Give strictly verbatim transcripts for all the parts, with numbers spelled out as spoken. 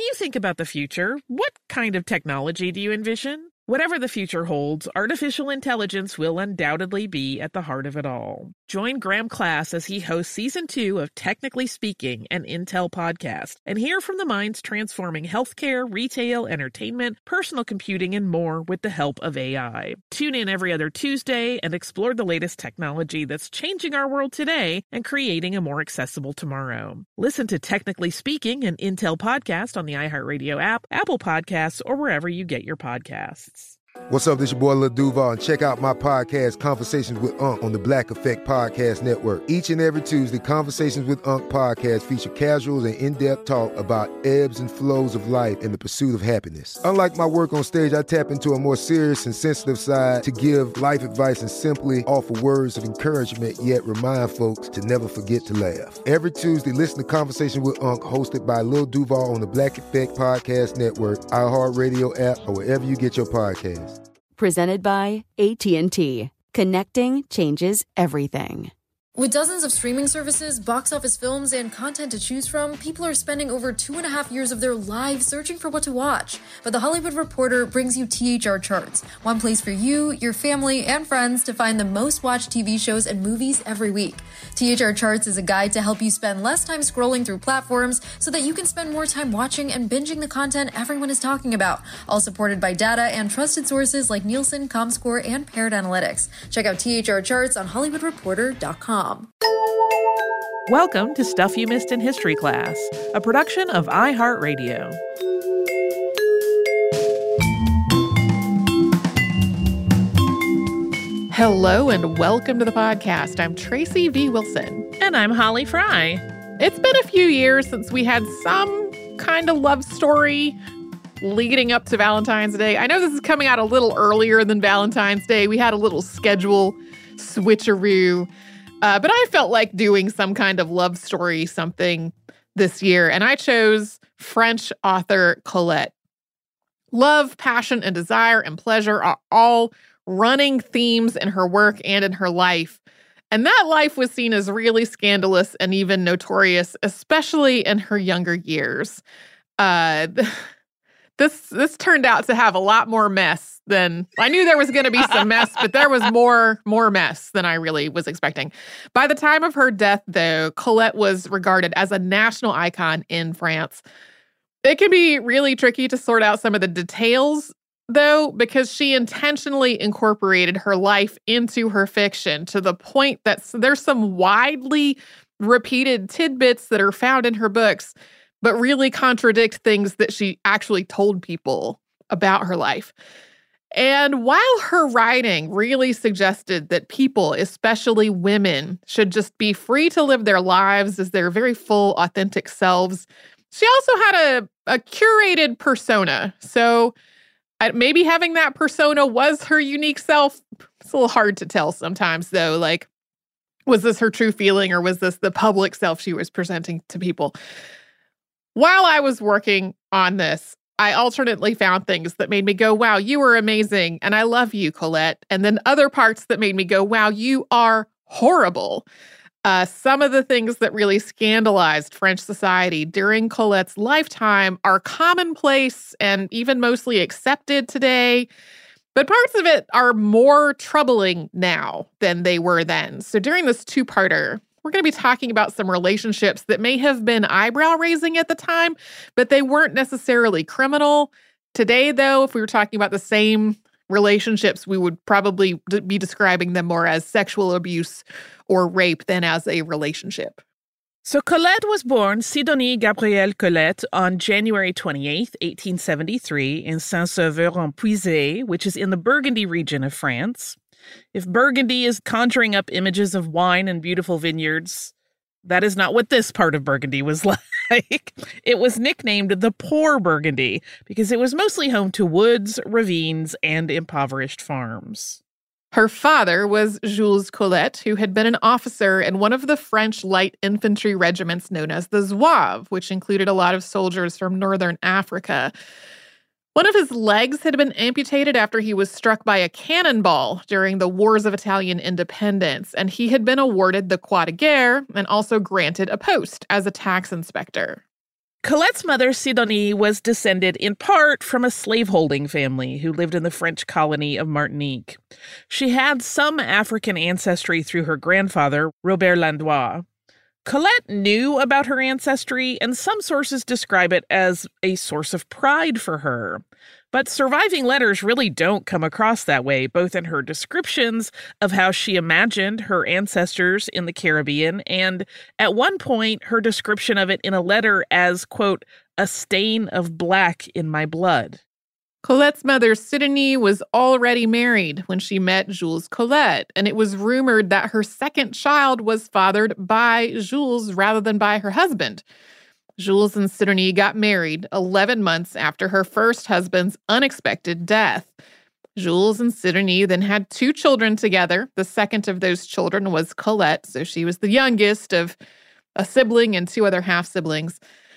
you think about the future, what kind of technology do you envision? Whatever the future holds, artificial intelligence will undoubtedly be at the heart of it all. Join Graham Class as he hosts Season two of Technically Speaking, an Intel podcast, and hear from the minds transforming healthcare, retail, entertainment, personal computing, and more with the help of A I. Tune in every other Tuesday and explore the latest technology that's changing our world today and creating a more accessible tomorrow. Listen to Technically Speaking, an Intel podcast on the iHeartRadio app, Apple Podcasts, or wherever you get your podcasts. What's up, this your boy Lil Duval, and check out my podcast, Conversations with Unc, on the Black Effect Podcast Network. Each and every Tuesday, Conversations with Unc podcast feature casual and in-depth talk about ebbs and flows of life and the pursuit of happiness. Unlike my work on stage, I tap into a more serious and sensitive side to give life advice and simply offer words of encouragement, yet remind folks to never forget to laugh. Every Tuesday, listen to Conversations with Unc, hosted by Lil Duval on the Black Effect Podcast Network, iHeartRadio app, or wherever you get your podcasts. Presented by A T and T. Connecting changes everything. With dozens of streaming services, box office films, and content to choose from, people are spending over two and a half years of their lives searching for what to watch. But The Hollywood Reporter brings you T H R Charts, one place for you, your family, and friends to find the most watched T V shows and movies every week. T H R Charts is a guide to help you spend less time scrolling through platforms so that you can spend more time watching and binging the content everyone is talking about, all supported by data and trusted sources like Nielsen, Comscore, and Parrot Analytics. Check out T H R Charts on Hollywood Reporter dot com. Welcome to Stuff You Missed in History Class, a production of iHeartRadio. Hello and welcome to the podcast. I'm Tracy V. Wilson. And I'm Holly Fry. It's been a few years since we had some kind of love story leading up to Valentine's Day. I know this is coming out a little earlier than Valentine's Day. We had a little schedule switcheroo. Uh, but I felt like doing some kind of love story something this year, and I chose French author Colette. Love, passion, and desire and pleasure are all running themes in her work and in her life. And that life was seen as really scandalous and even notorious, especially in her younger years. Uh, this this turned out to have a lot more mess than I knew there was going to be some mess, but there was more more mess than I really was expecting. By the time of her death, though, Colette was regarded as a national icon in France. It can be really tricky to sort out some of the details, though, because she intentionally incorporated her life into her fiction to the point that there's some widely repeated tidbits that are found in her books, but really contradict things that she actually told people about her life. And while her writing really suggested that people, especially women, should just be free to live their lives as their very full, authentic selves, she also had a, a curated persona. So uh, maybe having that persona was her unique self. It's a little hard to tell sometimes, though. Like, was this her true feeling, or was this the public self she was presenting to people? While I was working on this, I alternately found things that made me go, wow, you were amazing, and I love you, Colette. And then other parts that made me go, wow, you are horrible. Uh, some of the things that really scandalized French society during Colette's lifetime are commonplace and even mostly accepted today. But parts of it are more troubling now than they were then. So during this two-parter, we're going to be talking about some relationships that may have been eyebrow-raising at the time, but they weren't necessarily criminal. Today, though, if we were talking about the same relationships, we would probably d- be describing them more as sexual abuse or rape than as a relationship. So Colette was born Sidonie Gabrielle Colette on January twenty-eighth, eighteen seventy-three in Saint-Sauveur-en-Puisée, which is in the Burgundy region of France. If Burgundy is conjuring up images of wine and beautiful vineyards, that is not what this part of Burgundy was like. It was nicknamed the Poor Burgundy because it was mostly home to woods, ravines, and impoverished farms. Her father was Jules Colette, who had been an officer in one of the French light infantry regiments known as the Zouaves, which included a lot of soldiers from northern Africa. One of his legs had been amputated after he was struck by a cannonball during the Wars of Italian Independence, and he had been awarded the Croix de Guerre and also granted a post as a tax inspector. Colette's mother, Sidonie, was descended in part from a slaveholding family who lived in the French colony of Martinique. She had some African ancestry through her grandfather, Robert Landois. Colette knew about her ancestry, and some sources describe it as a source of pride for her. But surviving letters really don't come across that way, both in her descriptions of how she imagined her ancestors in the Caribbean, and at one point, her description of it in a letter as, quote, a stain of black in my blood. Colette's mother, Sidonie, was already married when she met Jules Colette, and it was rumored that her second child was fathered by Jules rather than by her husband. Jules and Sidonie got married eleven months after her first husband's unexpected death. Jules and Sidonie then had two children together. The second of those children was Colette, so she was the youngest of a sibling and two other half-siblings.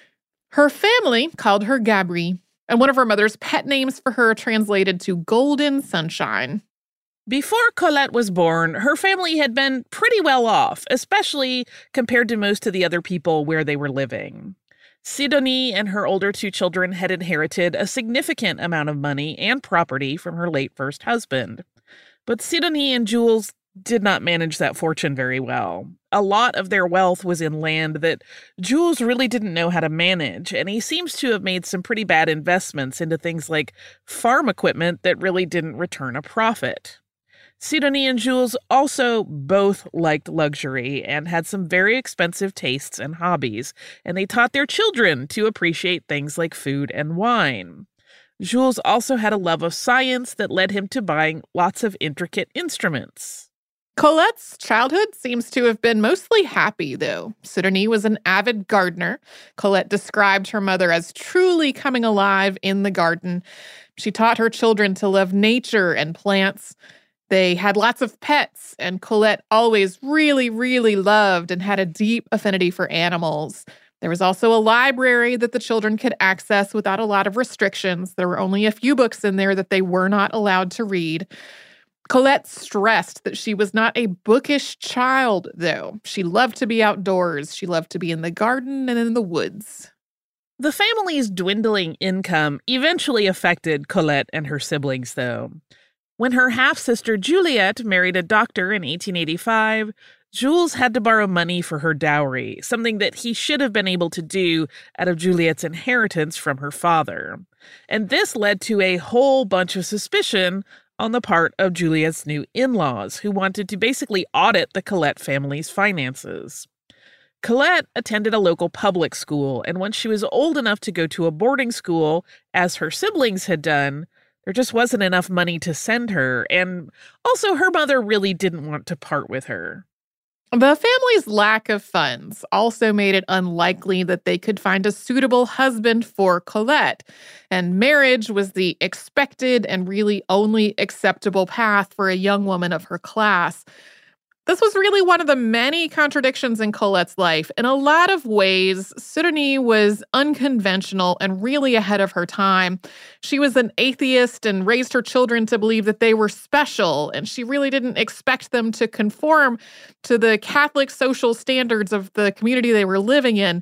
Her family called her Gabri, and one of her mother's pet names for her translated to Golden Sunshine. Before Colette was born, her family had been pretty well off, especially compared to most of the other people where they were living. Sidonie and her older two children had inherited a significant amount of money and property from her late first husband. But Sidonie and Jules did not manage that fortune very well. A lot of their wealth was in land that Jules really didn't know how to manage, and he seems to have made some pretty bad investments into things like farm equipment that really didn't return a profit. Sidonie and Jules also both liked luxury and had some very expensive tastes and hobbies, and they taught their children to appreciate things like food and wine. Jules also had a love of science that led him to buying lots of intricate instruments. Colette's childhood seems to have been mostly happy, though. Sidonie was an avid gardener. Colette described her mother as truly coming alive in the garden. She taught her children to love nature and plants. They had lots of pets, and Colette always really, really loved and had a deep affinity for animals. There was also a library that the children could access without a lot of restrictions. There were only a few books in there that they were not allowed to read. Colette stressed that she was not a bookish child, though. She loved to be outdoors. She loved to be in the garden and in the woods. The family's dwindling income eventually affected Colette and her siblings, though. When her half-sister Juliette married a doctor in eighteen eighty-five, Jules had to borrow money for her dowry, something that he should have been able to do out of Juliette's inheritance from her father. And this led to a whole bunch of suspicion on the part of Juliette's new in-laws, who wanted to basically audit the Colette family's finances. Colette attended a local public school, and once she was old enough to go to a boarding school, as her siblings had done, there just wasn't enough money to send her, and also her mother really didn't want to part with her. The family's lack of funds also made it unlikely that they could find a suitable husband for Colette, and marriage was the expected and really only acceptable path for a young woman of her class. This was really one of the many contradictions in Colette's life. In a lot of ways, Sidonie was unconventional and really ahead of her time. She was an atheist and raised her children to believe that they were special, and she really didn't expect them to conform to the Catholic social standards of the community they were living in.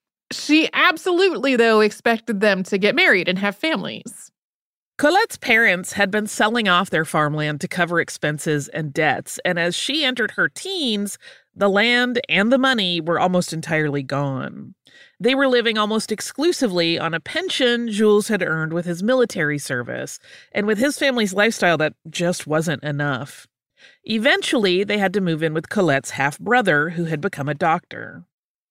She absolutely, though, expected them to get married and have families. Colette's parents had been selling off their farmland to cover expenses and debts, and as she entered her teens, the land and the money were almost entirely gone. They were living almost exclusively on a pension Jules had earned with his military service, and with his family's lifestyle, that just wasn't enough. Eventually, they had to move in with Colette's half-brother, who had become a doctor.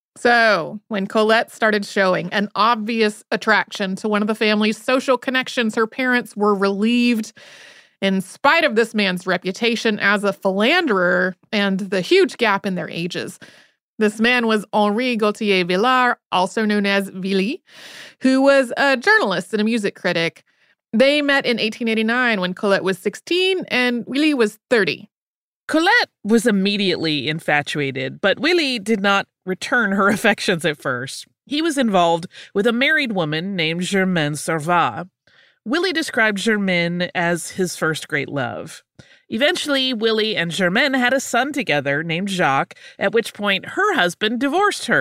So, when Colette started showing an obvious attraction to one of the family's social connections, her parents were relieved. In spite of this man's reputation as a philanderer and the huge gap in their ages. This man was Henri Gauthier Villard, also known as Willy, who was a journalist and a music critic. They met in eighteen eighty-nine when Colette was sixteen and Willy was thirty. Colette was immediately infatuated, but Willy did not return her affections at first. He was involved with a married woman named Germaine Servat. Willy described Germaine as his first great love. Eventually, Willy and Germaine had a son together named Jacques, at which point her husband divorced her,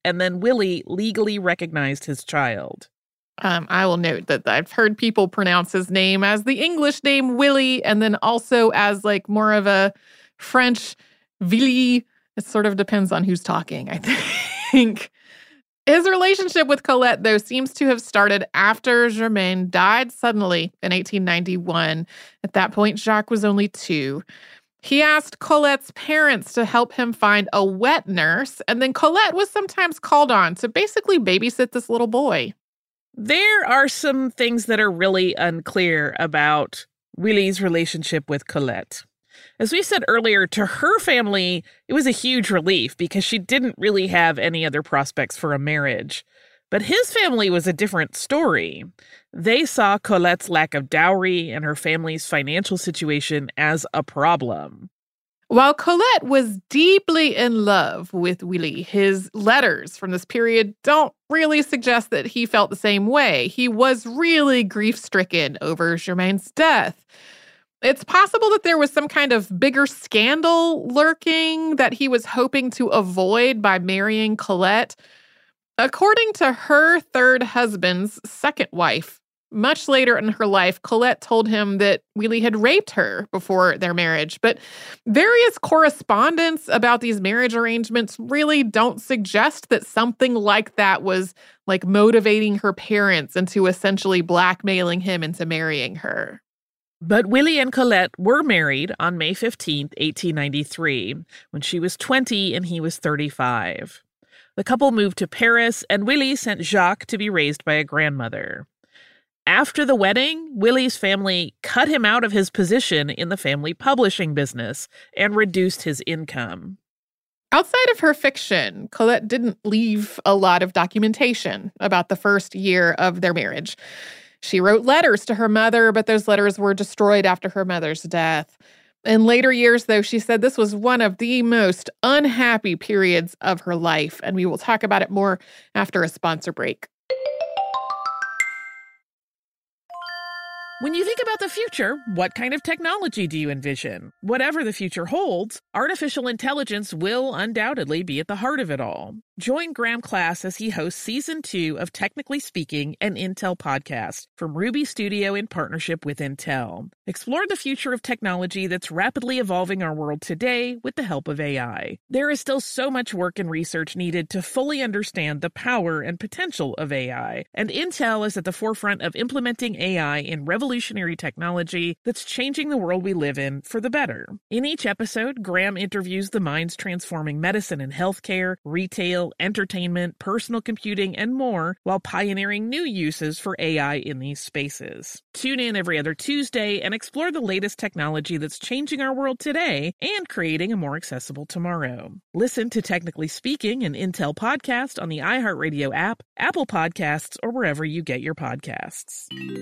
and then Willie legally recognized his child. Um, I will note that I've heard people pronounce his name as the English name Willie, and then also as like more of a French Willy. It sort of depends on who's talking, I think. His relationship with Colette, though, seems to have started after Germaine died suddenly in eighteen ninety-one. At that point, Jacques was only two. He asked Colette's parents to help him find a wet nurse, and then Colette was sometimes called on to basically babysit this little boy. There are some things that are really unclear about Willie's relationship with Colette. As we said earlier, to her family, it was a huge relief because she didn't really have any other prospects for a marriage. But his family was a different story. They saw Colette's lack of dowry and her family's financial situation as a problem. While Colette was deeply in love with Willie, his letters from this period don't really suggest that he felt the same way. He was really grief-stricken over Germaine's death. It's possible that there was some kind of bigger scandal lurking that he was hoping to avoid by marrying Colette. According to her third husband's second wife, much later in her life, Colette told him that Willie had raped her before their marriage. But various correspondence about these marriage arrangements really don't suggest that something like that was like motivating her parents into essentially blackmailing him into marrying her. But Willie and Colette were married on May fifteenth, eighteen ninety-three, when she was twenty and he was thirty-five. The couple moved to Paris, and Willie sent Jacques to be raised by a grandmother. After the wedding, Willie's family cut him out of his position in the family publishing business and reduced his income. Outside of her fiction, Colette didn't leave a lot of documentation about the first year of their marriage. She wrote letters to her mother, but those letters were destroyed after her mother's death. In later years, though, she said this was one of the most unhappy periods of her life, and we will talk about it more after a sponsor break. When you think about the future, what kind of technology do you envision? Whatever the future holds, artificial intelligence will undoubtedly be at the heart of it all. Join Graham Class as he hosts Season two of Technically Speaking, an Intel podcast from Ruby Studio in partnership with Intel. Explore the future of technology that's rapidly evolving our world today with the help of A I. There is still so much work and research needed to fully understand the power and potential of A I, and Intel is at the forefront of implementing A I in revolutionary technology that's changing the world we live in for the better. In each episode, Graham interviews the minds transforming medicine and healthcare, retail, entertainment, personal computing, and more, while pioneering new uses for A I in these spaces. Tune in every other Tuesday and explore the latest technology that's changing our world today and creating a more accessible tomorrow. Listen to Technically Speaking, an Intel podcast on the iHeartRadio app, Apple Podcasts, or wherever you get your podcasts.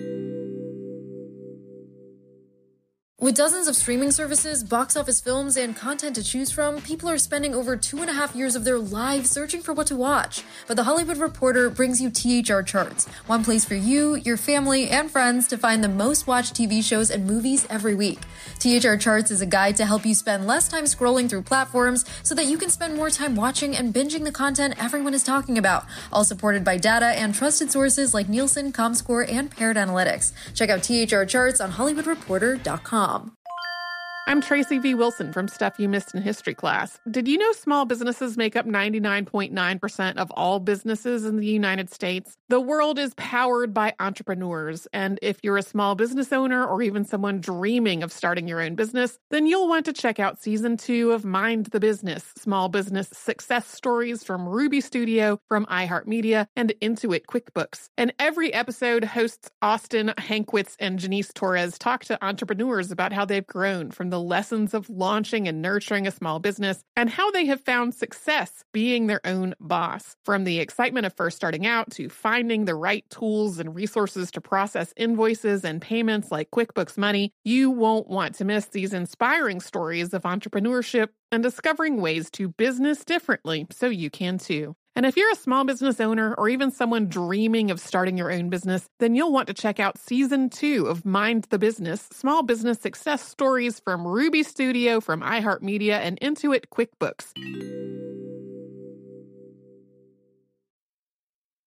With dozens of streaming services, box office films, and content to choose from, people are spending over two and a half years of their lives searching for what to watch. But The Hollywood Reporter brings you T H R Charts, one place for you, your family, and friends to find the most watched T V shows and movies every week. T H R Charts is a guide to help you spend less time scrolling through platforms so that you can spend more time watching and binging the content everyone is talking about, all supported by data and trusted sources like Nielsen, Comscore, and Parrot Analytics. Check out T H R Charts on Hollywood Reporter dot com. I'm Tracy V. Wilson from Stuff You Missed in History Class. Did you know small businesses make up ninety-nine point nine percent of all businesses in the United States? The world is powered by entrepreneurs, and if you're a small business owner or even someone dreaming of starting your own business, then you'll want to check out Season two of Mind the Business, Small Business Success Stories from Ruby Studio, from iHeartMedia, and Intuit QuickBooks. And every episode, hosts Austin Hankwitz and Janice Torres talk to entrepreneurs about how they've grown from the the lessons of launching and nurturing a small business, and how they have found success being their own boss. From the excitement of first starting out to finding the right tools and resources to process invoices and payments like QuickBooks Money, you won't want to miss these inspiring stories of entrepreneurship and discovering ways to business differently so you can too. And if you're a small business owner or even someone dreaming of starting your own business, then you'll want to check out Season two of Mind the Business, Small Business Success Stories from Ruby Studio, from iHeartMedia, and Intuit QuickBooks.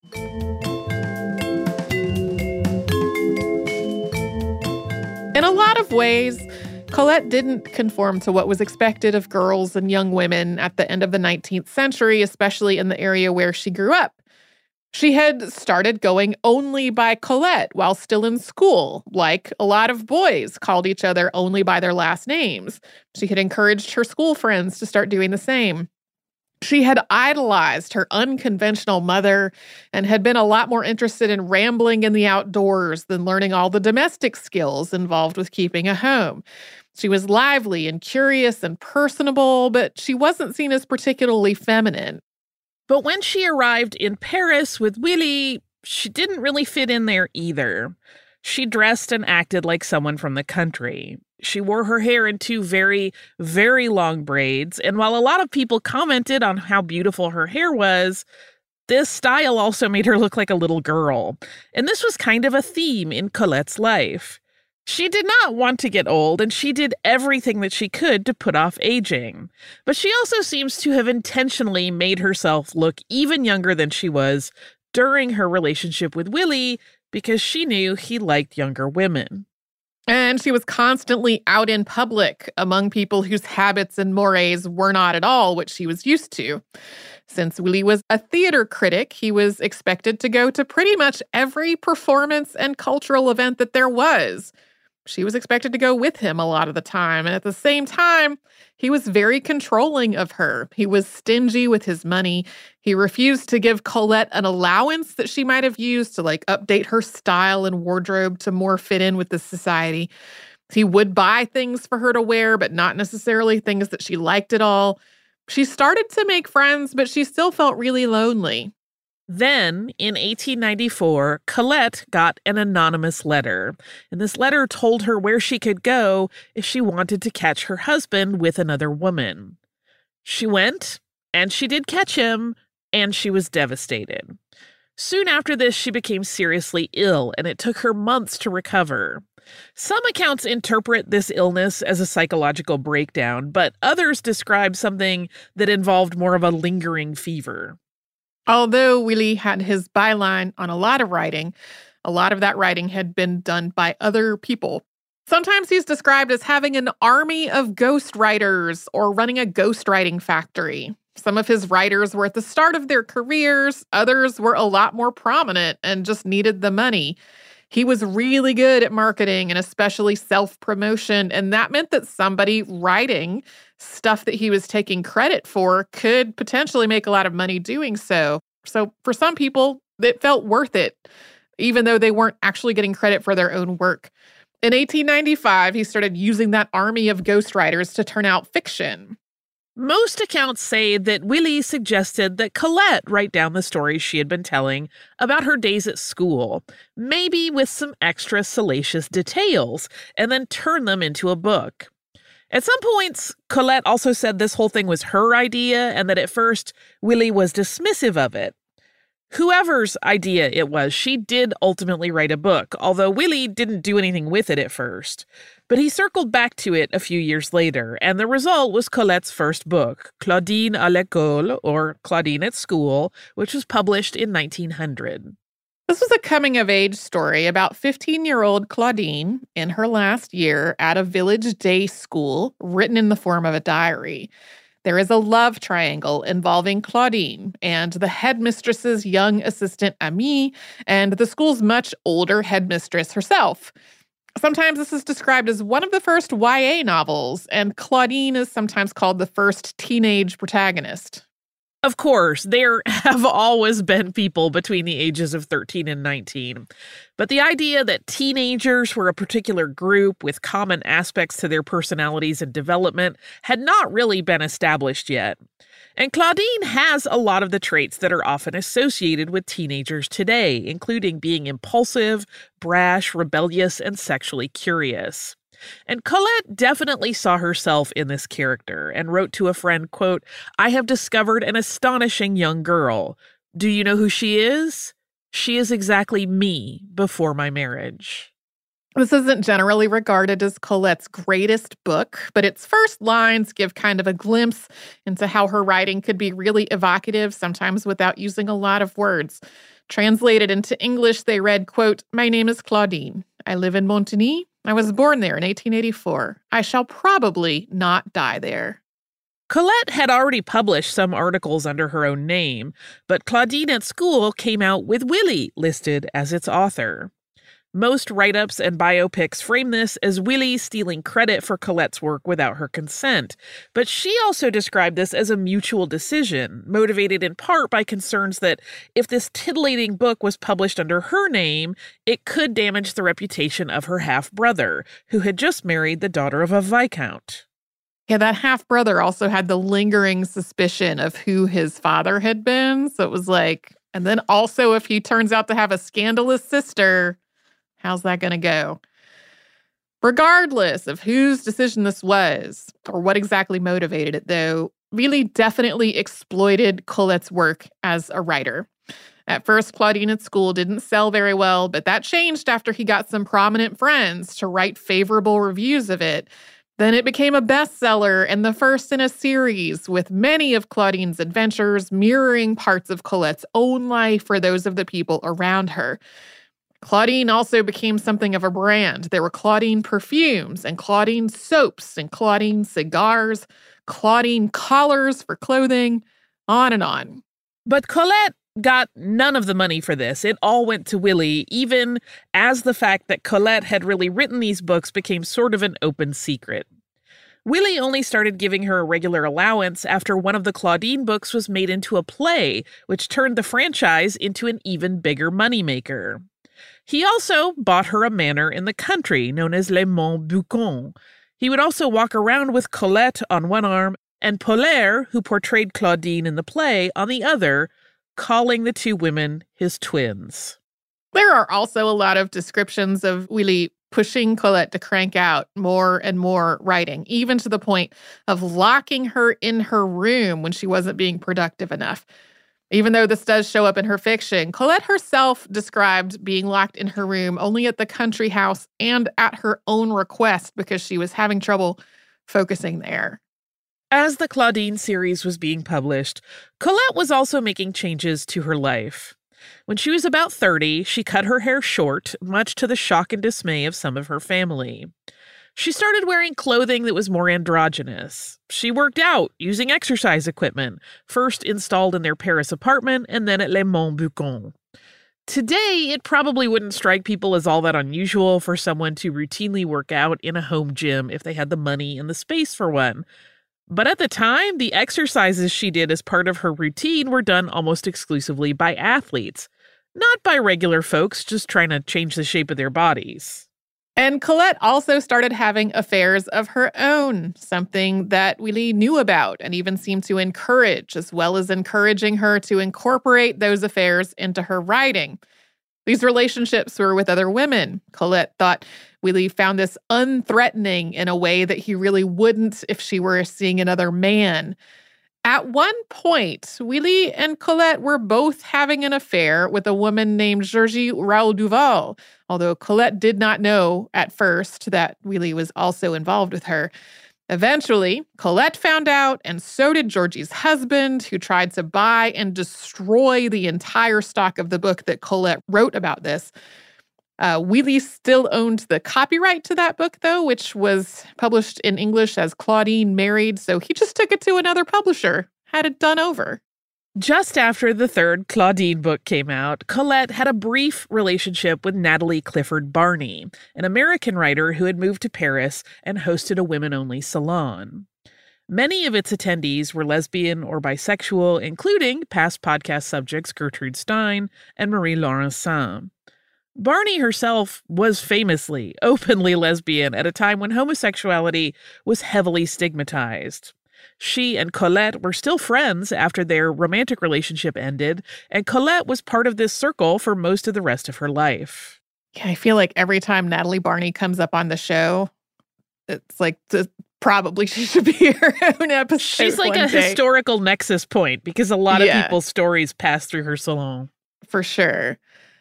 In a lot of ways, Colette didn't conform to what was expected of girls and young women at the end of the nineteenth century, especially in the area where she grew up. She had started going only by Colette while still in school, like a lot of boys called each other only by their last names. She had encouraged her school friends to start doing the same. She had idolized her unconventional mother and had been a lot more interested in rambling in the outdoors than learning all the domestic skills involved with keeping a home. She was lively and curious and personable, but she wasn't seen as particularly feminine. But when she arrived in Paris with Willy, she didn't really fit in there either. She dressed and acted like someone from the country. She wore her hair in two very, very long braids, and while a lot of people commented on how beautiful her hair was, this style also made her look like a little girl. And this was kind of a theme in Colette's life. She did not want to get old, and she did everything that she could to put off aging. But she also seems to have intentionally made herself look even younger than she was during her relationship with Willy because she knew he liked younger women. And she was constantly out in public among people whose habits and mores were not at all what she was used to. Since Willy was a theater critic, he was expected to go to pretty much every performance and cultural event that there was. She was expected to go with him a lot of the time. And at the same time, he was very controlling of her. He was stingy with his money. He refused to give Colette an allowance that she might have used to like update her style and wardrobe to more fit in with the society. He would buy things for her to wear, but not necessarily things that she liked at all. She started to make friends, but she still felt really lonely. Then, in eighteen ninety-four, Colette got an anonymous letter, and this letter told her where she could go if she wanted to catch her husband with another woman. She went, and she did catch him, and she was devastated. Soon after this, she became seriously ill, and it took her months to recover. Some accounts interpret this illness as a psychological breakdown, but others describe something that involved more of a lingering fever. Although Willy had his byline on a lot of writing, a lot of that writing had been done by other people. Sometimes he's described as having an army of ghostwriters or running a ghostwriting factory. Some of his writers were at the start of their careers, others were a lot more prominent and just needed the money. He was really good at marketing and especially self-promotion, and that meant that somebody writing stuff that he was taking credit for could potentially make a lot of money doing so. So for some people, it felt worth it, even though they weren't actually getting credit for their own work. In eighteen ninety-five, he started using that army of ghostwriters to turn out fiction. Most accounts say that Willy suggested that Colette write down the stories she had been telling about her days at school, maybe with some extra salacious details, and then turn them into a book. At some points, Colette also said this whole thing was her idea and that at first Willy was dismissive of it. Whoever's idea it was, she did ultimately write a book, although Willy didn't do anything with it at first. But he circled back to it a few years later, and the result was Colette's first book, Claudine à l'école, or Claudine at School, which was published in nineteen hundred. This was a coming-of-age story about fifteen-year-old Claudine in her last year at a village day school, written in the form of a diary. There is a love triangle involving Claudine and the headmistress's young assistant, Amie, and the school's much older headmistress herself. Sometimes this is described as one of the first Y A novels, and Claudine is sometimes called the first teenage protagonist. Of course, there have always been people between the ages of thirteen and nineteen. But the idea that teenagers were a particular group with common aspects to their personalities and development had not really been established yet. And Claudine has a lot of the traits that are often associated with teenagers today, including being impulsive, brash, rebellious, and sexually curious. And Colette definitely saw herself in this character and wrote to a friend, quote, "I have discovered an astonishing young girl. Do you know who she is? She is exactly me before my marriage." This isn't generally regarded as Colette's greatest book, but its first lines give kind of a glimpse into how her writing could be really evocative, sometimes without using a lot of words. Translated into English, they read, quote, "My name is Claudine. I live in Montigny. I was born there in eighteen eighty-four. I shall probably not die there." Colette had already published some articles under her own name, but Claudine at school came out with Willie listed as its author. Most write-ups and biopics frame this as Willie stealing credit for Colette's work without her consent, but she also described this as a mutual decision, motivated in part by concerns that if this titillating book was published under her name, it could damage the reputation of her half-brother, who had just married the daughter of a viscount. Yeah, that half-brother also had the lingering suspicion of who his father had been, so it was like, and then also if he turns out to have a scandalous sister, how's that going to go? Regardless of whose decision this was, or what exactly motivated it, though, Willie definitely exploited Colette's work as a writer. At first, Claudine at school didn't sell very well, but that changed after he got some prominent friends to write favorable reviews of it. Then it became a bestseller and the first in a series, with many of Claudine's adventures mirroring parts of Colette's own life or those of the people around her. Claudine also became something of a brand. There were Claudine perfumes and Claudine soaps and Claudine cigars, Claudine collars for clothing, on and on. But Colette got none of the money for this. It all went to Willie, even as the fact that Colette had really written these books became sort of an open secret. Willie only started giving her a regular allowance after one of the Claudine books was made into a play, which turned the franchise into an even bigger moneymaker. He also bought her a manor in the country known as Les Monts Bucons. He would also walk around with Colette on one arm and Polaire, who portrayed Claudine in the play, on the other, calling the two women his twins. There are also a lot of descriptions of Willie pushing Colette to crank out more and more writing, even to the point of locking her in her room when she wasn't being productive enough. Even though this does show up in her fiction, Colette herself described being locked in her room only at the country house and at her own request because she was having trouble focusing there. As the Claudine series was being published, Colette was also making changes to her life. When she was about thirty, she cut her hair short, much to the shock and dismay of some of her family. She started wearing clothing that was more androgynous. She worked out using exercise equipment, first installed in their Paris apartment and then at Les Monts Bucons. Today, it probably wouldn't strike people as all that unusual for someone to routinely work out in a home gym if they had the money and the space for one. But at the time, the exercises she did as part of her routine were done almost exclusively by athletes, not by regular folks just trying to change the shape of their bodies. And Colette also started having affairs of her own, something that Willie knew about and even seemed to encourage, as well as encouraging her to incorporate those affairs into her writing. These relationships were with other women. Colette thought Willie found this unthreatening in a way that he really wouldn't if she were seeing another man. At one point, Willie and Colette were both having an affair with a woman named Georgie Raoul Duval, although Colette did not know at first that Willie was also involved with her. Eventually, Colette found out, and so did Georgie's husband, who tried to buy and destroy the entire stock of the book that Colette wrote about this. Uh, Willie still owned the copyright to that book, though, which was published in English as Claudine Married, so he just took it to another publisher, had it done over. Just after the third Claudine book came out, Colette had a brief relationship with Natalie Clifford Barney, an American writer who had moved to Paris and hosted a women-only salon. Many of its attendees were lesbian or bisexual, including past podcast subjects Gertrude Stein and Marie Laurencin. Barney herself was famously, openly lesbian at a time when homosexuality was heavily stigmatized. She and Colette were still friends after their romantic relationship ended, and Colette was part of this circle for most of the rest of her life. Yeah, I feel like every time Natalie Barney comes up on the show, it's like the, probably she should be her own episode. She's like one a day. historical nexus point because a lot Yeah. of people's stories pass through her salon. For sure.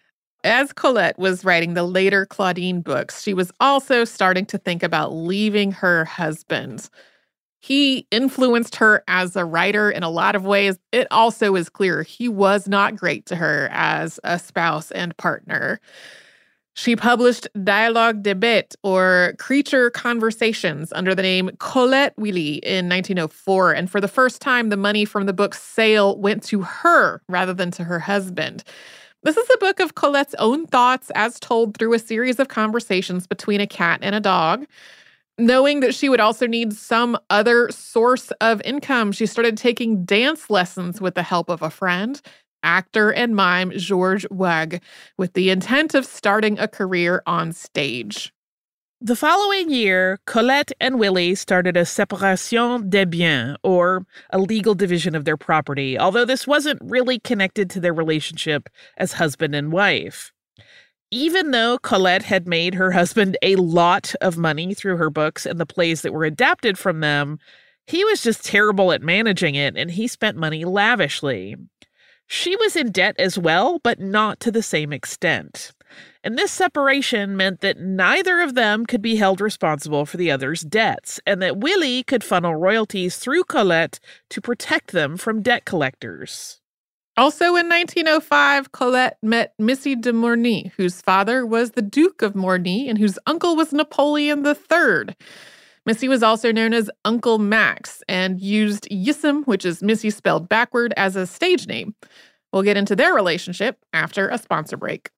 As Colette was writing the later Claudine books, she was also starting to think about leaving her husband. He influenced her as a writer in a lot of ways. It also is clear he was not great to her as a spouse and partner. She published Dialogue des Bêtes, or Creature Conversations, under the name Colette Willy in nineteen oh four. And for the first time, the money from the book's sale went to her rather than to her husband. This is a book of Colette's own thoughts as told through a series of conversations between a cat and a dog. Knowing that she would also need some other source of income, she started taking dance lessons with the help of a friend, actor and mime Georges Wag, with the intent of starting a career on stage. The following year, Colette and Willy started a séparation des biens, or a legal division of their property, although this wasn't really connected to their relationship as husband and wife. Even though Colette had made her husband a lot of money through her books and the plays that were adapted from them, he was just terrible at managing it, and he spent money lavishly. She was in debt as well, but not to the same extent. And this separation meant that neither of them could be held responsible for the other's debts, and that Willy could funnel royalties through Colette to protect them from debt collectors. Also in nineteen oh five, Colette met Missy de Morny, whose father was the Duke of Morny and whose uncle was Napoleon the Third. Missy was also known as Uncle Max and used Yissem, which is Missy spelled backward, as a stage name. We'll get into their relationship after a sponsor break.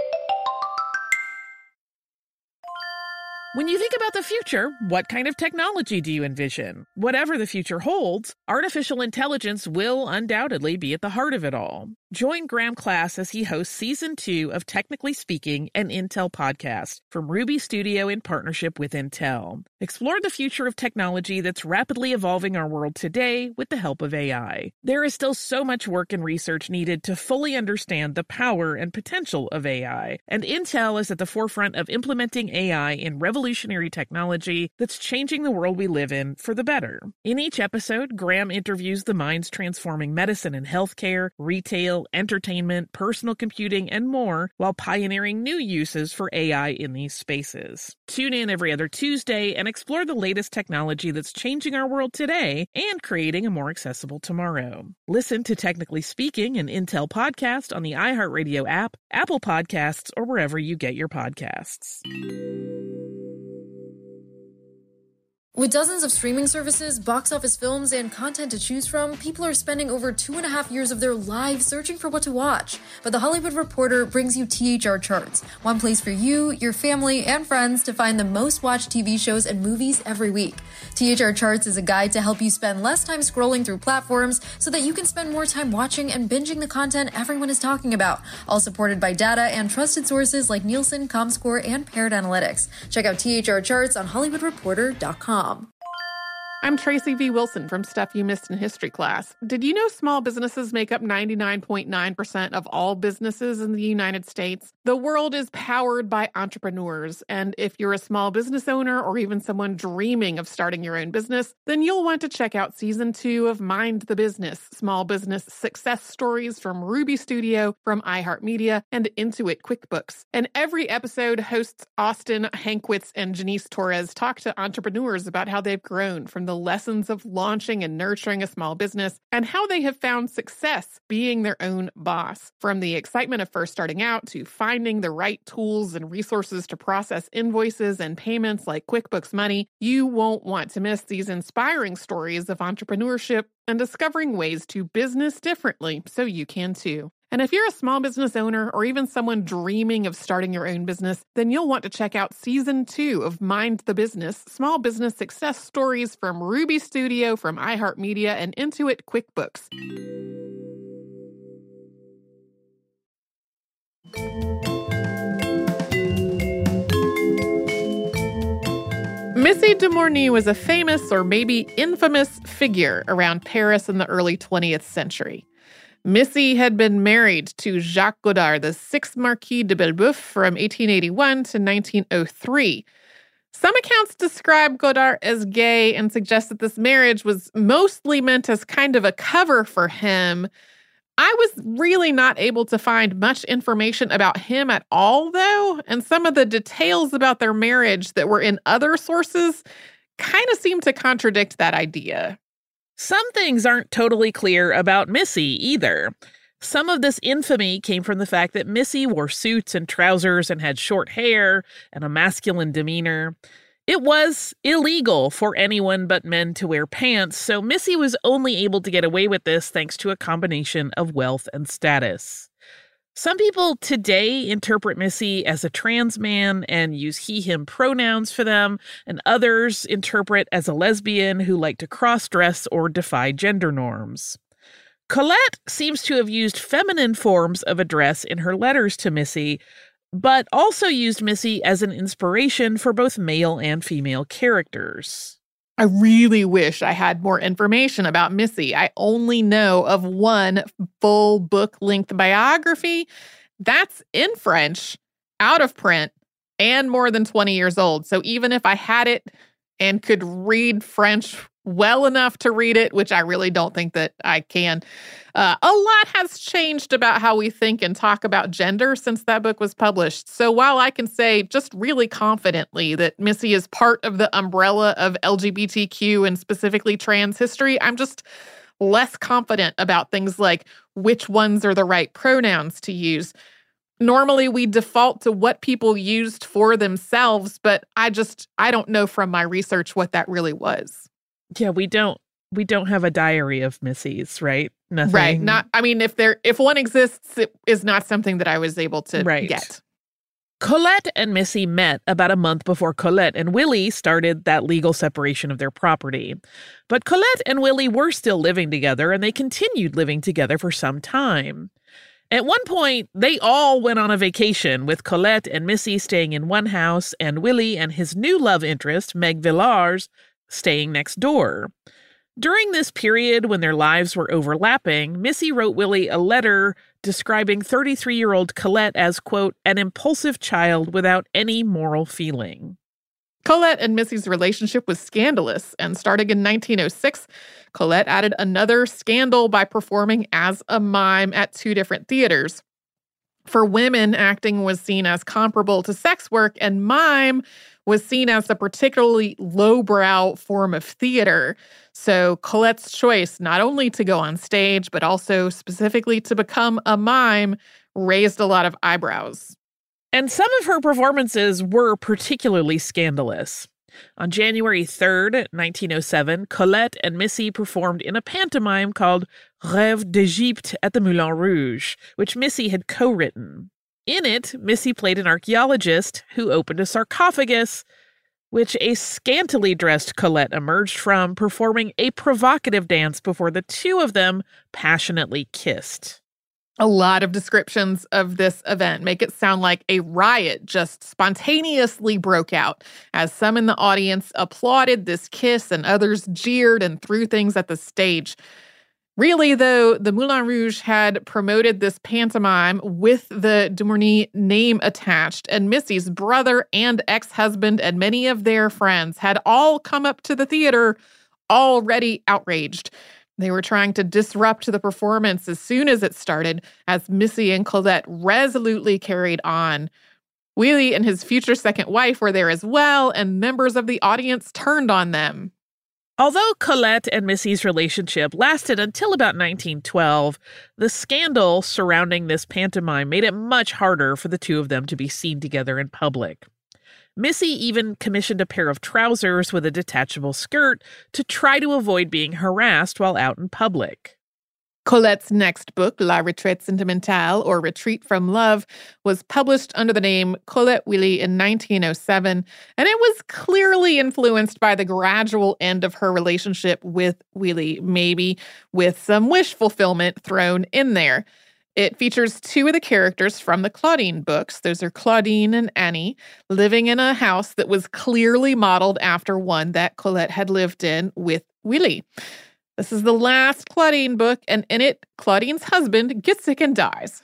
When you think about the future, what kind of technology do you envision? Whatever the future holds, artificial intelligence will undoubtedly be at the heart of it all. Join Graham Class as he hosts Season two of Technically Speaking, an Intel podcast from Ruby Studio in partnership with Intel. Explore the future of technology that's rapidly evolving our world today with the help of A I. There is still so much work and research needed to fully understand the power and potential of A I, and Intel is at the forefront of implementing A I in revolutionary technology that's changing the world we live in for the better. In each episode, Graham interviews the minds transforming medicine and healthcare, retail, entertainment, personal computing, and more, while pioneering new uses for A I in these spaces. Tune in every other Tuesday and explore the latest technology that's changing our world today and creating a more accessible tomorrow. Listen to Technically Speaking, an Intel podcast on the iHeartRadio app, Apple Podcasts, or wherever you get your podcasts. With dozens of streaming services, box office films, and content to choose from, people are spending over two and a half years of their lives searching for what to watch. But The Hollywood Reporter brings you T H R Charts, one place for you, your family, and friends to find the most watched T V shows and movies every week. T H R Charts is a guide to help you spend less time scrolling through platforms so that you can spend more time watching and binging the content everyone is talking about, all supported by data and trusted sources like Nielsen, ComScore, and Paired Analytics. Check out T H R Charts on Hollywood Reporter dot com. I'm Tracy V. Wilson from Stuff You Missed in History Class. Did you know small businesses make up ninety-nine point nine percent of all businesses in the United States? The world is powered by entrepreneurs, and if you're a small business owner or even someone dreaming of starting your own business, then you'll want to check out Season two of Mind the Business, Small Business Success Stories from Ruby Studio, from iHeartMedia, and Intuit QuickBooks. And every episode, hosts Austin Hankwitz and Janice Torres talk to entrepreneurs about how they've grown from the lessons of launching and nurturing a small business and how they have found success being their own boss. From the excitement of first starting out to finding the right tools and resources to process invoices and payments like QuickBooks Money, you won't want to miss these inspiring stories of entrepreneurship and discovering ways to business differently so you can too. And if you're a small business owner or even someone dreaming of starting your own business, then you'll want to check out Season two of Mind the Business, Small Business Success Stories from Ruby Studio, from iHeartMedia, and Intuit QuickBooks. Missy de Morny was a famous, or maybe infamous, figure around Paris in the early twentieth century. Missy had been married to Jacques Godard, the sixth Marquis de Belleboeuf, from eighteen eighty-one to nineteen oh three. Some accounts describe Godard as gay and suggest that this marriage was mostly meant as kind of a cover for him. I was really not able to find much information about him at all, though, and some of the details about their marriage that were in other sources kind of seem to contradict that idea. Some things aren't totally clear about Missy either. Some of this infamy came from the fact that Missy wore suits and trousers and had short hair and a masculine demeanor. It was illegal for anyone but men to wear pants, so Missy was only able to get away with this thanks to a combination of wealth and status. Some people today interpret Missy as a trans man and use he-him pronouns for them, and others interpret as a lesbian who liked to cross-dress or defy gender norms. Colette seems to have used feminine forms of address in her letters to Missy, but also used Missy as an inspiration for both male and female characters. I really wish I had more information about Missy. I only know of one full book-length biography that's in French, out of print, and more than twenty years old. So even if I had it and could read French well enough to read it, which I really don't think that I can, uh, a lot has changed about how we think and talk about gender since that book was published. So while I can say just really confidently that Missy is part of the umbrella of L G B T Q and specifically trans history, I'm just less confident about things like which ones are the right pronouns to use. Normally, we default to what people used for themselves, but I just, I don't know from my research what that really was. Yeah, we don't we don't have a diary of Missy's, right? Nothing. Right. Not I mean, if there if one exists, it is not something that I was able to right. get. Colette and Missy met about a month before Colette and Willie started that legal separation of their property. But Colette and Willie were still living together, and they continued living together for some time. At one point, they all went on a vacation, with Colette and Missy staying in one house and Willie and his new love interest, Meg Villars, staying next door. During this period when their lives were overlapping, Missy wrote Willie a letter describing thirty-three-year-old Colette as, quote, an impulsive child without any moral feeling. Colette and Missy's relationship was scandalous, and starting in nineteen oh six, Colette added another scandal by performing as a mime at two different theaters. For women, acting was seen as comparable to sex work, and mime was seen as a particularly lowbrow form of theater. So Colette's choice not only to go on stage, but also specifically to become a mime, raised a lot of eyebrows. And some of her performances were particularly scandalous. On January third, nineteen oh seven, Colette and Missy performed in a pantomime called Rêve d'Égypte at the Moulin Rouge, which Missy had co-written. In it, Missy played an archaeologist who opened a sarcophagus, which a scantily dressed Colette emerged from, performing a provocative dance before the two of them passionately kissed. A lot of descriptions of this event make it sound like a riot just spontaneously broke out, as some in the audience applauded this kiss and others jeered and threw things at the stage. Really, though, the Moulin Rouge had promoted this pantomime with the Dumorny name attached, and Missy's brother and ex-husband and many of their friends had all come up to the theater already outraged. They were trying to disrupt the performance as soon as it started, as Missy and Colette resolutely carried on. Willie and his future second wife were there as well, and members of the audience turned on them. Although Colette and Missy's relationship lasted until about nineteen twelve, the scandal surrounding this pantomime made it much harder for the two of them to be seen together in public. Missy even commissioned a pair of trousers with a detachable skirt to try to avoid being harassed while out in public. Colette's next book, La Retraite Sentimentale, or Retreat from Love, was published under the name Colette Willie in nineteen oh seven, and it was clearly influenced by the gradual end of her relationship with Willie, maybe with some wish fulfillment thrown in there. It features two of the characters from the Claudine books. Those are Claudine and Annie, living in a house that was clearly modeled after one that Colette had lived in with Willie. This is the last Claudine book, and in it, Claudine's husband gets sick and dies.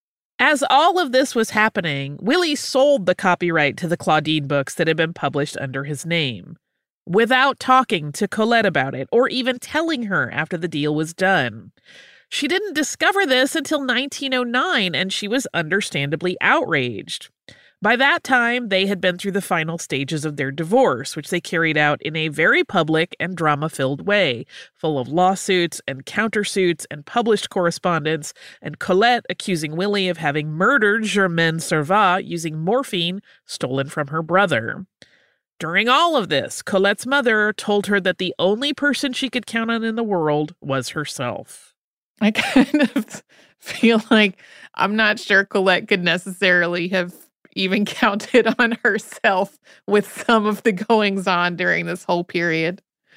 As all of this was happening, Willie sold the copyright to the Claudine books that had been published under his name, without talking to Colette about it, or even telling her after the deal was done. She didn't discover this until nineteen oh nine, and she was understandably outraged. By that time, they had been through the final stages of their divorce, which they carried out in a very public and drama-filled way, full of lawsuits and countersuits and published correspondence, and Colette accusing Willie of having murdered Germaine Servat using morphine stolen from her brother. During all of this, Colette's mother told her that the only person she could count on in the world was herself. I kind of feel like I'm not sure Colette could necessarily have even counted on herself with some of the goings-on during this whole period.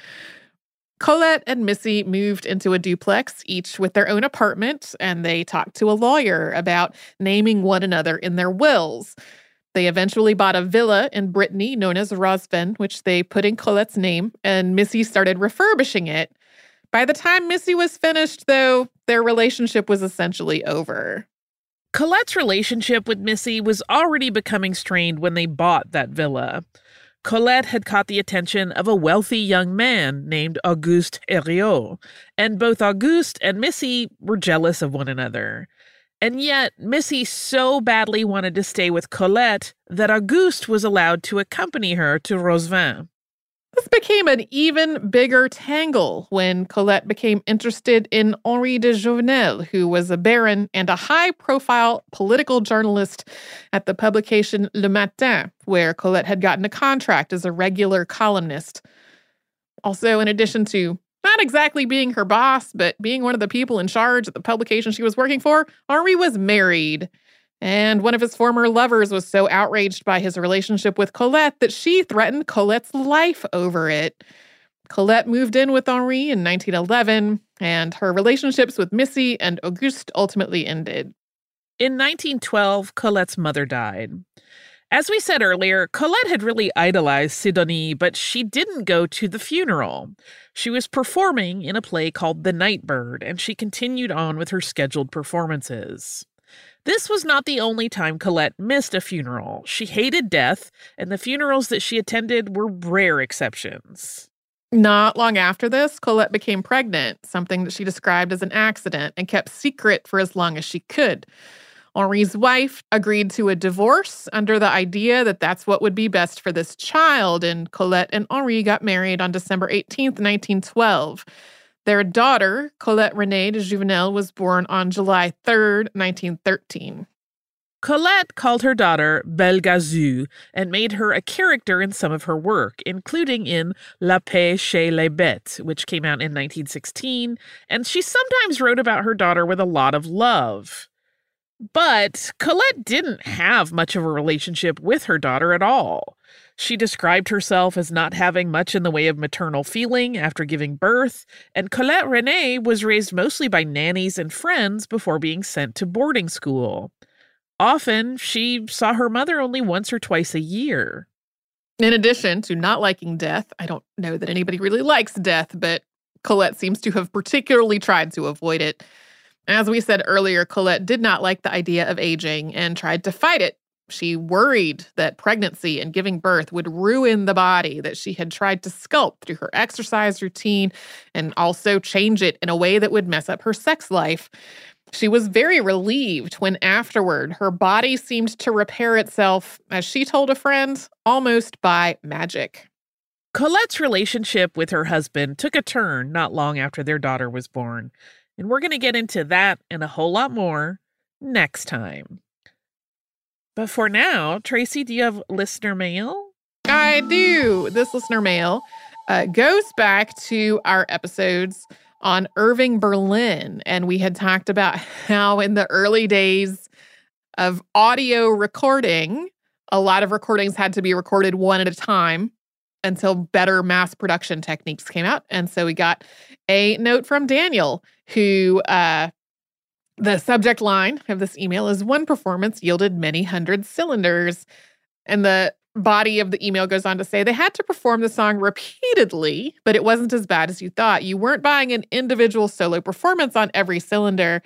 Colette and Missy moved into a duplex, each with their own apartment, and they talked to a lawyer about naming one another in their wills. They eventually bought a villa in Brittany known as Rosven, which they put in Colette's name, and Missy started refurbishing it. By the time Missy was finished, though, their relationship was essentially over. Colette's relationship with Missy was already becoming strained when they bought that villa. Colette had caught the attention of a wealthy young man named Auguste Herriot, and both Auguste and Missy were jealous of one another. And yet, Missy so badly wanted to stay with Colette that Auguste was allowed to accompany her to Rosven. This became an even bigger tangle when Colette became interested in Henri de Jouvenel, who was a baron and a high-profile political journalist at the publication Le Matin, where Colette had gotten a contract as a regular columnist. Also, in addition to not exactly being her boss, but being one of the people in charge at the publication she was working for, Henri was married. And one of his former lovers was so outraged by his relationship with Colette that she threatened Colette's life over it. Colette moved in with Henri in nineteen eleven, and her relationships with Missy and Auguste ultimately ended. In nineteen twelve, Colette's mother died. As we said earlier, Colette had really idolized Sidonie, but she didn't go to the funeral. She was performing in a play called The Nightbird, and she continued on with her scheduled performances. This was not the only time Colette missed a funeral. She hated death, and the funerals that she attended were rare exceptions. Not long after this, Colette became pregnant, something that she described as an accident, and kept secret for as long as she could. Henri's wife agreed to a divorce under the idea that that's what would be best for this child, and Colette and Henri got married on December eighteenth, nineteen twelve. Their daughter, Colette Renée de Jouvenel, was born on July third, nineteen thirteen. Colette called her daughter Belle Gazou and made her a character in some of her work, including in La Paix chez les Bêtes, which came out in nineteen sixteen, and she sometimes wrote about her daughter with a lot of love. But Colette didn't have much of a relationship with her daughter at all. She described herself as not having much in the way of maternal feeling after giving birth, and Colette Renée was raised mostly by nannies and friends before being sent to boarding school. Often, she saw her mother only once or twice a year. In addition to not liking death, I don't know that anybody really likes death, but Colette seems to have particularly tried to avoid it. As we said earlier, Colette did not like the idea of aging and tried to fight it. She worried that pregnancy and giving birth would ruin the body that she had tried to sculpt through her exercise routine and also change it in a way that would mess up her sex life. She was very relieved when afterward her body seemed to repair itself, as she told a friend, almost by magic. Colette's relationship with her husband took a turn not long after their daughter was born. And we're going to get into that and a whole lot more next time. But for now, Tracy, do you have listener mail? I do. This listener mail uh, goes back to our episodes on Irving Berlin. And we had talked about how in the early days of audio recording, a lot of recordings had to be recorded one at a time until better mass production techniques came out. And so we got a note from Daniel, who uh, the subject line of this email is, "One performance yielded many hundred cylinders." And the body of the email goes on to say, "They had to perform the song repeatedly, but it wasn't as bad as you thought. You weren't buying an individual solo performance on every cylinder.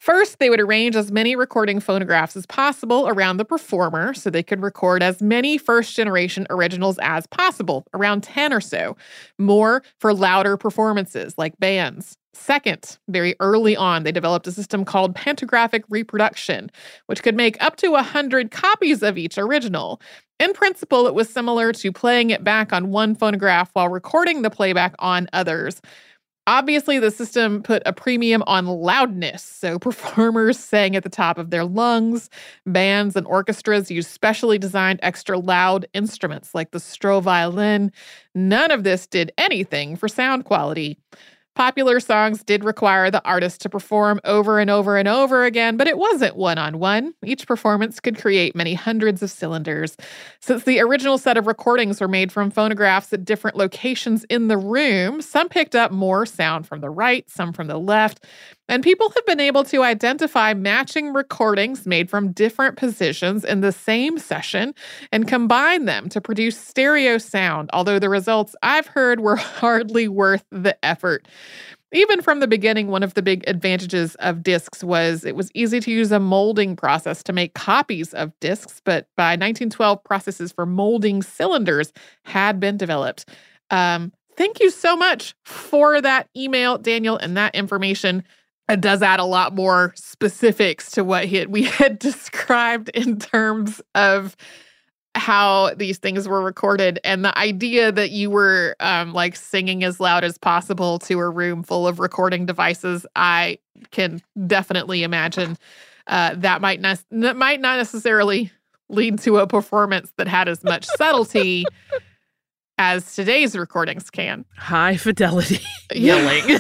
First, they would arrange as many recording phonographs as possible around the performer so they could record as many first-generation originals as possible, around ten or so, more for louder performances like bands. Second, very early on, they developed a system called pantographic reproduction, which could make up to one hundred copies of each original. In principle, it was similar to playing it back on one phonograph while recording the playback on others. Obviously, the system put a premium on loudness, so performers sang at the top of their lungs. Bands and orchestras used specially designed extra loud instruments like the Stroh violin. None of this did anything for sound quality. Popular songs did require the artist to perform over and over and over again, but it wasn't one-on-one. Each performance could create many hundreds of cylinders. Since the original set of recordings were made from phonographs at different locations in the room, some picked up more sound from the right, some from the left, and people have been able to identify matching recordings made from different positions in the same session and combine them to produce stereo sound, although the results I've heard were hardly worth the effort. Even from the beginning, one of the big advantages of discs was it was easy to use a molding process to make copies of discs, but by nineteen twelve, processes for molding cylinders had been developed. Um, thank you so much for that email, Daniel, and that information. It does add a lot more specifics to what he had, we had described in terms of how these things were recorded, and the idea that you were um, like singing as loud as possible to a room full of recording devices. I can definitely imagine uh, that might not that might not necessarily lead to a performance that had as much subtlety as today's recordings can. High fidelity yelling.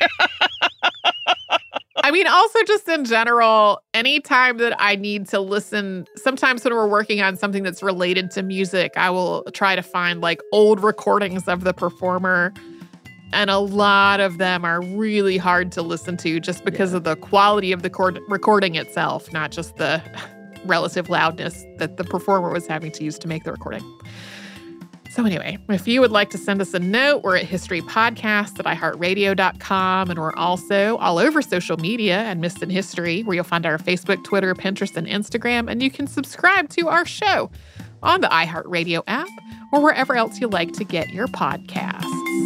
I mean, also just in general, anytime that I need to listen, sometimes when we're working on something that's related to music, I will try to find like old recordings of the performer. And a lot of them are really hard to listen to just because yeah. of the quality of the cord- recording itself, not just the relative loudness that the performer was having to use to make the recording. So anyway, if you would like to send us a note, we're at history podcast at i heart radio dot com, and we're also all over social media at Missed in History, where you'll find our Facebook, Twitter, Pinterest, and Instagram, and you can subscribe to our show on the iHeartRadio app or wherever else you like to get your podcasts.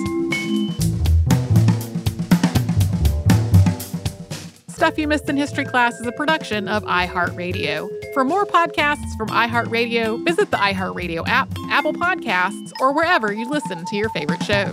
Stuff You Missed in History Class is a production of iHeartRadio. For more podcasts from iHeartRadio, visit the iHeartRadio app, Apple Podcasts, or wherever you listen to your favorite shows.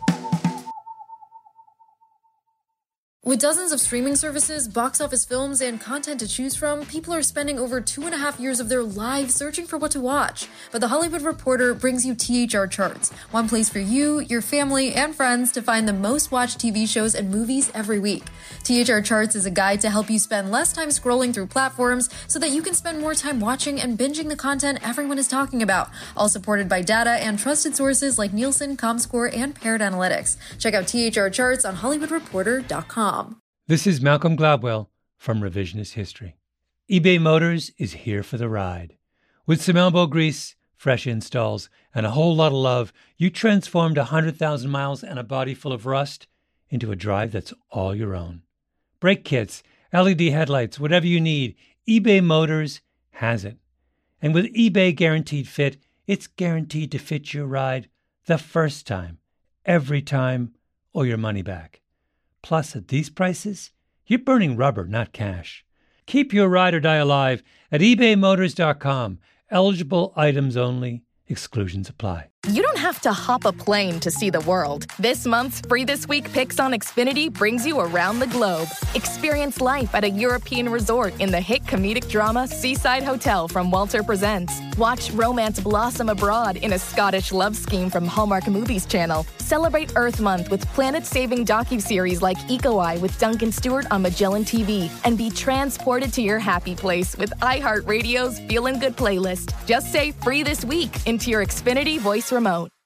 With dozens of streaming services, box office films, and content to choose from, people are spending over two and a half years of their lives searching for what to watch. But The Hollywood Reporter brings you T H R Charts, one place for you, your family, and friends to find the most watched T V shows and movies every week. T H R Charts is a guide to help you spend less time scrolling through platforms so that you can spend more time watching and binging the content everyone is talking about, all supported by data and trusted sources like Nielsen, ComScore, and Parrot Analytics. Check out T H R Charts on hollywood reporter dot com. This is Malcolm Gladwell from Revisionist History. eBay Motors is here for the ride. With some elbow grease, fresh installs, and a whole lot of love, you transformed one hundred thousand miles and a body full of rust into a drive that's all your own. Brake kits, L E D headlights, whatever you need, eBay Motors has it. And with eBay Guaranteed Fit, it's guaranteed to fit your ride the first time, every time, or your money back. Plus, at these prices, you're burning rubber, not cash. Keep your ride or die alive at ebay motors dot com. Eligible items only. Exclusions apply. You don't have to hop a plane to see the world. This month's Free This Week Picks on Xfinity brings you around the globe. Experience life at a European resort in the hit comedic drama Seaside Hotel from Walter Presents. Watch romance blossom abroad in a Scottish love scheme from Hallmark Movies Channel. Celebrate Earth Month with planet-saving docuseries like Eco Eye with Duncan Stewart on Magellan T V. And be transported to your happy place with iHeartRadio's Feelin' Good playlist. Just say Free This Week into your Xfinity voice remote.